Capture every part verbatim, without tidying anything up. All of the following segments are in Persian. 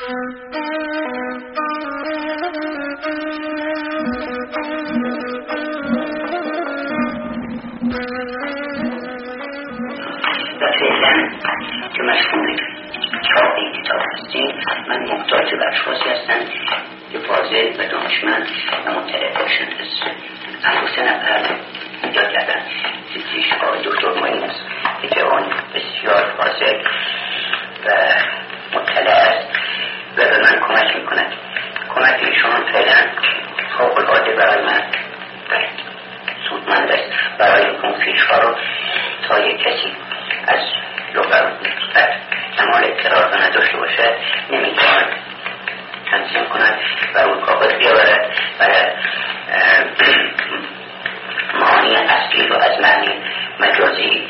که مشغول چاپ این کتاب هستیم، من محتاج به اشخاصی هستم که فاضل و دانشمند و مطلع باشند. از انگوسه نفر یاد کردن پیش آقای دکتر معین است که جوان بسیار فاضل و مطلع است و به من کمک میکند. کمک ایشان فعلا فوق العاده برای من سودمند است، برای اون پیشها رو تا یک کسی از لغت کمال اطلاعات نداشته باشد نمیتواند تنظیم کند و اون کاغذ بیاورد و معانی اصلی رو از معنی مجازی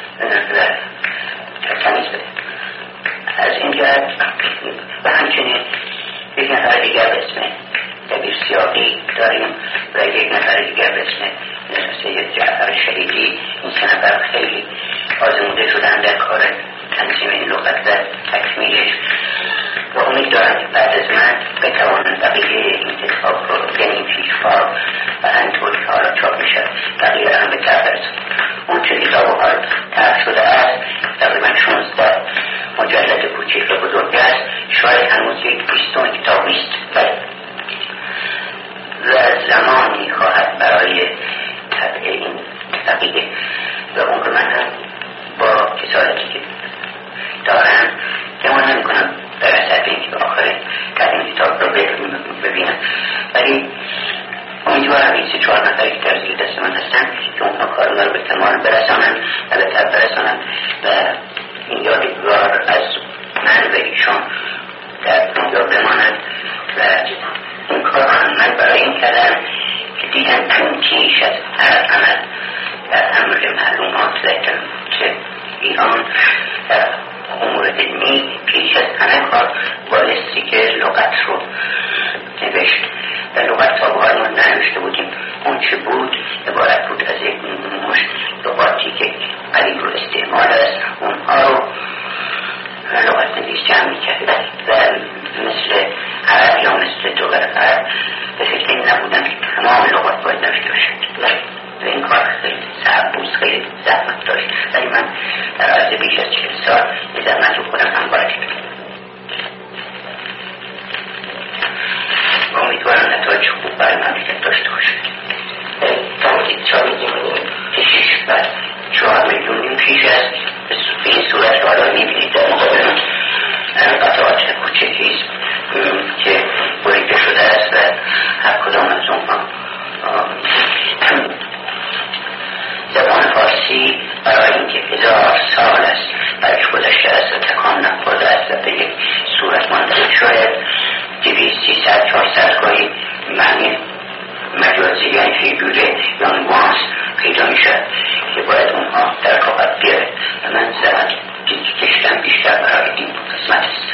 تمیز بده. از این جهت و همچنین یک نفر دیگر به اسم دبیر سیاقی داریم و یک نفر دیگر به اسم سید جعفر شهیدی. این سه نفر خیلی آزموده شدن در کار تنظیم این لغت و تکمیلش و امید دارم که بعد از من بتوانند بقیه این کتاب رو، یعنی پیشوا و همینطور که حالا چاپ میشد بقیه هم به طرف برسند. اون چه کتاب ها طرح شده است تقریبا شانزده مجلد کوچک و بزرگ است، شاید هنوز یک بیستون کتاب نیست و زمان میخواهد برای طبع این عقیده و اون رو من هم با کسالتی که دارم گمان نمی کنم در اثر این که آخر در این کتاب رو ببینم، ولی امیدوارم این سه چهار نفری که در زیر دست من هستن که اونها کار رو به کمال برسانن و به طب برسانن و این یادگار از من و ایشان در اونجا بماند و این کار من برای این کردم که دیدم تنکیش از هر عمل در امر معلومات که ایران در امور علمی پیش از همه کار بایستی که لغت رو نوشت و لغت تا بحال ما ننوشته بودیم. اون چه بود عبارت بود از یک مش لغاتی که قریب رو استعمال است، اونها رو لغت نویس جمع میکرد و مثل عرب یا مثل دوغر عرب به فکر این نبودن که تمام لغات باید نوشته باشد و این کار خیلی صعب بود، خیلی زحمت داشت، ولی من در عرض بیش از چهل سال یه زحمت رو خودم هم باید کردم و امیدوارم نتایج خوب برای مملکت داشته باشد. تا چهار میلیون پیش و چهار میلیون پیش است به این صورت رو حالا میبینید در مقابل قطعات کوچکیست که بریده شده است و هر کدام از اونها زبان فارسی برای اینکه هزار سال است برش گذشته است و تکان نخورده است و به یک صورت مانده شاید دویست سیصد چهارصد گاهی معنی مجازی یعنی فیگوره یا نوانس پیدا میشد که باید اونها در کاغذ بیاره و من زحمت کشیدم بیشتر برای این قسمت است.